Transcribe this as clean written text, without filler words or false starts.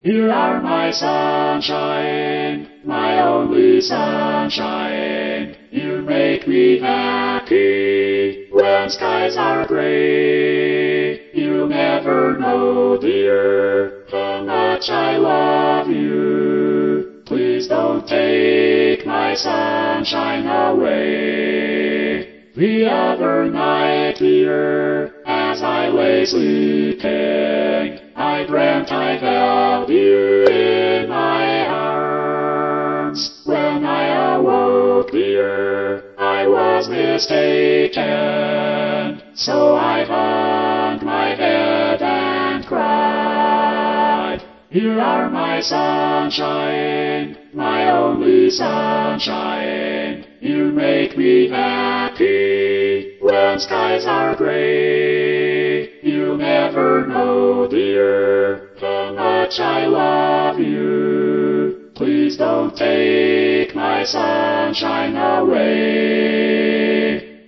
You are my sunshine, my only sunshine. You make me happy when skies are gray. You never know, dear, how much I love you. Please don't take my sunshine away. The other night, dear, as I lay sleeping, I dreamt I held you in my arms. When I awoke, dear, I was mistaken. So I hung my head and cried. You are my sunshine, my only sunshine. You make me happy when skies are gray. You never know, dear, how much I love you. Please don't take my sunshine away.